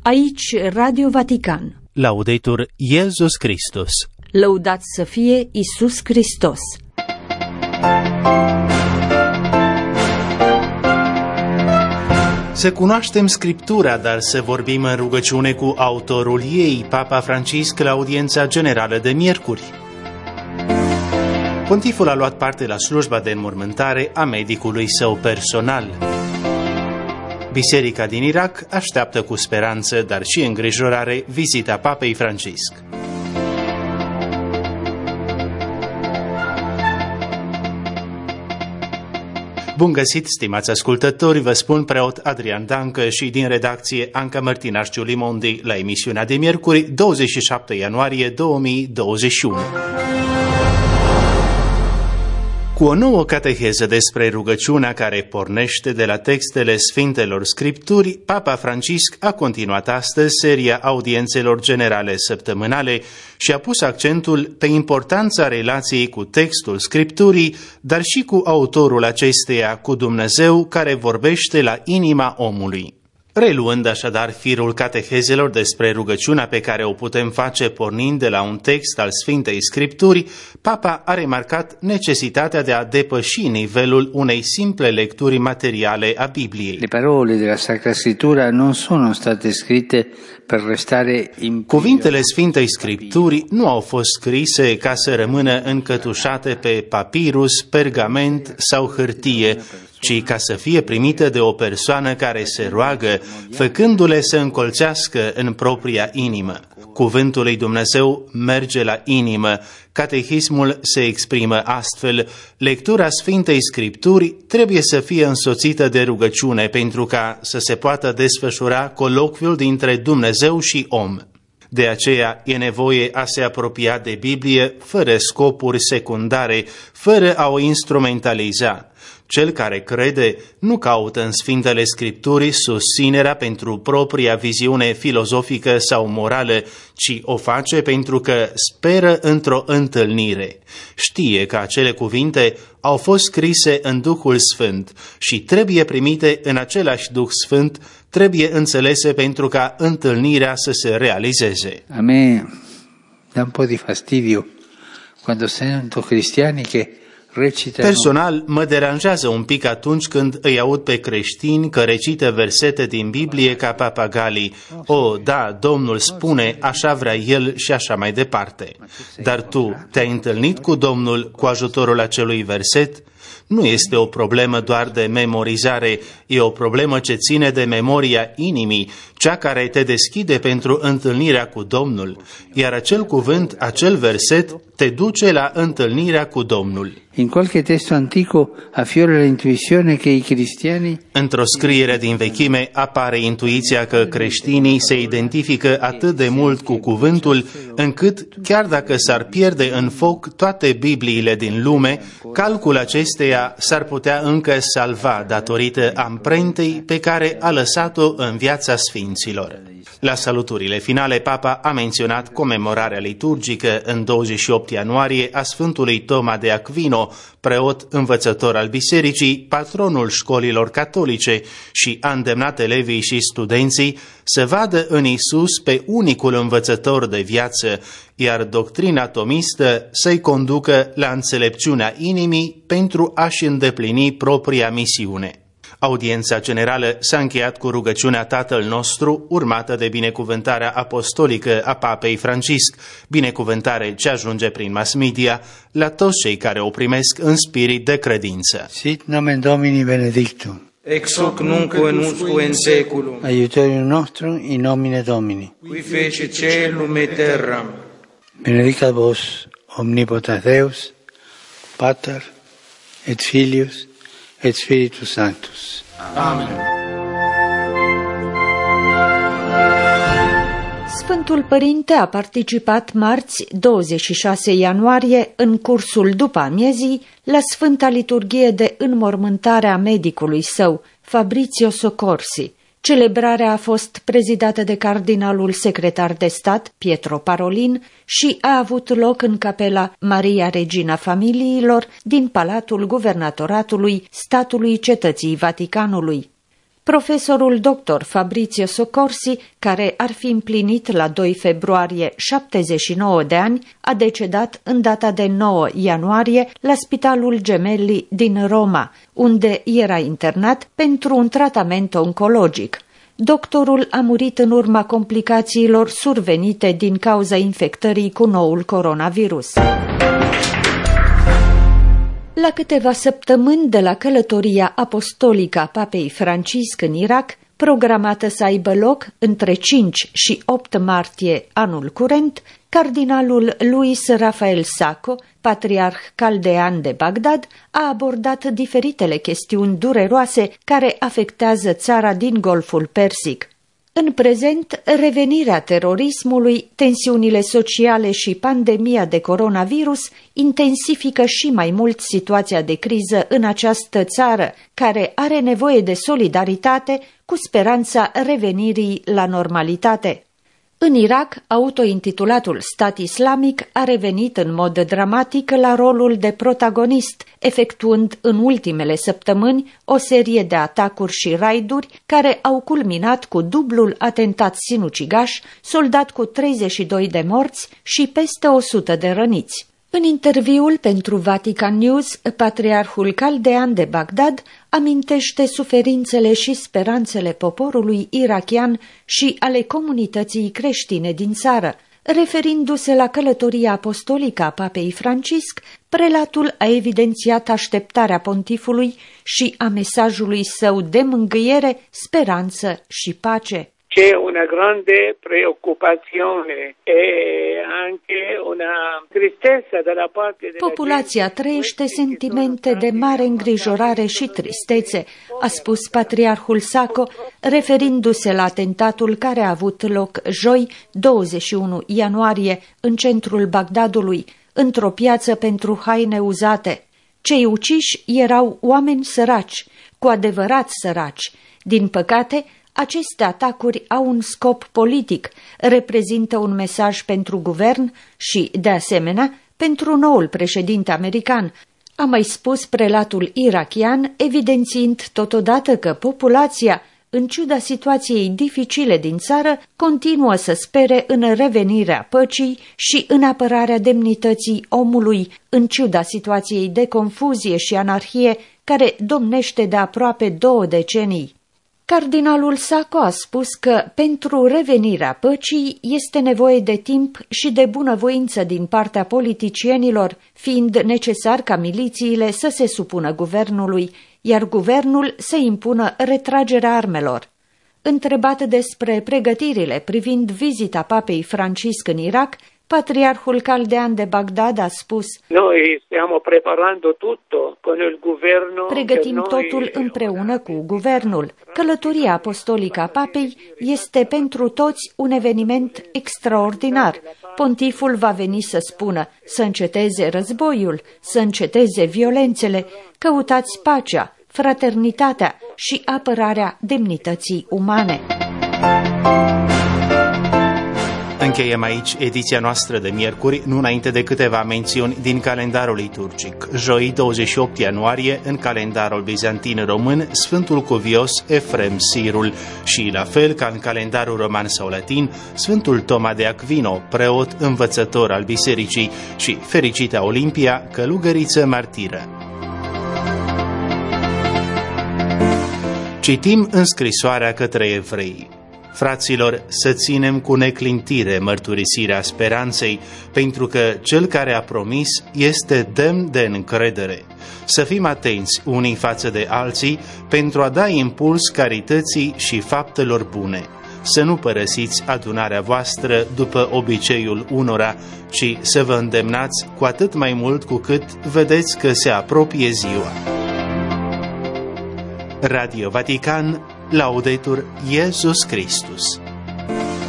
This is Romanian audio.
Aici Radio Vatican. Laudetur Iesus Christus. Lăudat să fie Iisus Hristos. Să cunoaștem Scriptura, dar să vorbim în rugăciune cu autorul ei, Papa Francisc, la audiența generală de miercuri. Pontiful a luat parte la slujba de înmormântare a medicului său personal. Biserica din Irak așteaptă cu speranță, dar și îngrijorare, vizita Papei Francisc. Bun găsit, stimați ascultători, vă spun preot Adrian Dancă și din redacție Anca Mărtinașciu Limondi la emisiunea de miercuri, 27 ianuarie 2021. Cu o nouă cateheză despre rugăciunea care pornește de la textele Sfintelor Scripturi, Papa Francisc a continuat astăzi seria audiențelor generale săptămânale și a pus accentul pe importanța relației cu textul Scripturii, dar și cu autorul acesteia, cu Dumnezeu, care vorbește la inima omului. Reluând așadar firul catehezelor despre rugăciunea pe care o putem face pornind de la un text al Sfintei Scripturi, Papa a remarcat necesitatea de a depăși nivelul unei simple lecturi materiale a Bibliei. Le parole della Sacra Scrittura non sono state scritte per restare in... Cuvintele Sfintei Scripturi nu au fost scrise ca să rămână încătușate pe papirus, pergament sau hârtie, ci ca să fie primite de o persoană care se roagă, făcându-le să încolțească în propria inimă. Cuvântul lui Dumnezeu merge la inimă, catehismul se exprimă astfel, lectura Sfintei Scripturi trebuie să fie însoțită de rugăciune pentru ca să se poată desfășura colocviul dintre Dumnezeu și om. De aceea e nevoie a se apropia de Biblie fără scopuri secundare, fără a o instrumentaliza. Cel care crede nu caută în Sfintele Scripturi susținerea pentru propria viziune filozofică sau morală, ci o face pentru că speră într-o întâlnire. Știe că acele cuvinte au fost scrise în Duhul Sfânt și trebuie primite în același Duh Sfânt, trebuie înțelese pentru ca întâlnirea să se realizeze. A me dà un po' di fastidio quando sento cristiani che recitano. Personal, mă deranjează un pic atunci când îi aud pe creștini că recită versete din Biblie ca papagalii. O, da, Domnul spune, așa vrea El și așa mai departe. Dar tu te-ai întâlnit cu Domnul cu ajutorul acelui verset? Nu este o problemă doar de memorizare, e o problemă ce ține de memoria inimii, cea care te deschide pentru întâlnirea cu Domnul, iar acel cuvânt, acel verset, te duce la întâlnirea cu Domnul. In qualche testo antico affiora l'intuizione che i cristiani... Într-o scriere din vechime apare intuiția că creștinii se identifică atât de mult cu cuvântul, încât, chiar dacă s-ar pierde în foc toate Bibliile din lume, calcul acesteia s-ar putea încă salva datorită amprentei pe care a lăsat-o în viața sfinților. La saluturile finale, Papa a menționat comemorarea liturgică în 28 ianuarie a Sfântului Toma de Aquino, preot învățător al Bisericii, patronul școlilor catolice, și a îndemnat elevii și studenții să vadă în Iisus pe unicul învățător de viață, iar doctrina tomistă să-i conducă la înțelepciunea inimii pentru a-și îndeplini propria misiune. Audiența generală s-a încheiat cu rugăciunea Tatăl nostru, urmată de binecuvântarea apostolică a Papei Francisc, binecuvântare ce ajunge prin mass media la toți cei care o primesc în spirit de credință. Sit nomen Domini benedictum. Ex hoc nunc et usque in saeculum. Aiutorium nostrum in nomine Domini. Qui fece caelum et terram. Benedicat vos omnipotens Deus, Pater et Filius et Spiritus Sanctus. Amen. Sfântul Părinte a participat marți 26 ianuarie în cursul după amiezii la Sfânta Liturghie de înmormântare a medicului său, Fabrizio Soccorsi. Celebrarea a fost prezidată de cardinalul secretar de stat, Pietro Parolin, și a avut loc în capela Maria Regina Familiilor din Palatul Guvernatoratului Statului Cetății Vaticanului. Profesorul dr. Fabrizio Soccorsi, care ar fi împlinit la 2 februarie 79 de ani, a decedat în data de 9 ianuarie la Spitalul Gemelli din Roma, unde era internat pentru un tratament oncologic. Doctorul a murit în urma complicațiilor survenite din cauza infectării cu noul coronavirus. La câteva săptămâni de la călătoria apostolică a Papei Francisc în Irak, programată să aibă loc între 5 și 8 martie anul curent, cardinalul Luis Rafael Sacco, patriarh caldean de Bagdad, a abordat diferitele chestiuni dureroase care afectează țara din Golful Persic. În prezent, revenirea terorismului, tensiunile sociale și pandemia de coronavirus intensifică și mai mult situația de criză în această țară, care are nevoie de solidaritate cu speranța revenirii la normalitate. În Irak, autointitulatul Stat Islamic a revenit în mod dramatic la rolul de protagonist, efectuând în ultimele săptămâni o serie de atacuri și raiduri care au culminat cu dublul atentat sinucigaș, soldat cu 32 de morți și peste 100 de răniți. În interviul pentru Vatican News, patriarhul caldean de Bagdad amintește suferințele și speranțele poporului irakian și ale comunității creștine din țară. Referindu-se la călătoria apostolică a Papei Francisc, prelatul a evidențiat așteptarea pontifului și a mesajului său de mângâiere, speranță și pace. C'è una grande preoccupazione e anche una tristezza dalla parte della Populația trăiește sentimente de mare îngrijorare și tristețe, a spus patriarhul Sacco, referindu-se la atentatul care a avut loc joi, 21 ianuarie, în centrul Bagdadului, într-o piață pentru haine uzate. Cei uciși erau oameni săraci, cu adevărat săraci. Din păcate, aceste atacuri au un scop politic, reprezintă un mesaj pentru guvern și, de asemenea, pentru noul președinte american, a mai spus prelatul irakian, evidențiind totodată că populația, în ciuda situației dificile din țară, continuă să spere în revenirea păcii și în apărarea demnității omului, în ciuda situației de confuzie și anarhie care domnește de aproape 2 decenii. Cardinalul Sacco a spus că pentru revenirea păcii este nevoie de timp și de bunăvoință din partea politicienilor, fiind necesar ca milițiile să se supună guvernului, iar guvernul să impună retragerea armelor. Întrebat despre pregătirile privind vizita Papei Francisc în Irak, patriarhul caldean de Bagdad a spus: Noi stiamo preparando tutto con il governo. Pregătim totul împreună cu guvernul. Călătoria apostolică a Papei este pentru toți un eveniment extraordinar. Pontiful va veni să spună să înceteze războiul, să înceteze violențele, căutați pacea, fraternitatea și apărarea demnității umane. Încheiem aici ediția noastră de miercuri, nu înainte de câteva mențiuni din calendarul liturgic. Joi, 28 ianuarie, în calendarul bizantin român, Sfântul Cuvios Efrem Sirul și, la fel ca în calendarul roman sau latin, Sfântul Toma de Aquino, preot învățător al bisericii, și fericita Olimpia, călugăriță martiră. Citim în scrisoarea către evrei. Fraților, să ținem cu neclintire mărturisirea speranței, pentru că cel care a promis este demn de încredere. Să fim atenți unii față de alții pentru a da impuls carității și faptelor bune. Să nu părăsiți adunarea voastră după obiceiul unora, ci să vă îndemnați cu atât mai mult cu cât vedeți că se apropie ziua. Radio Vatican, Laudetur Iesus Christus.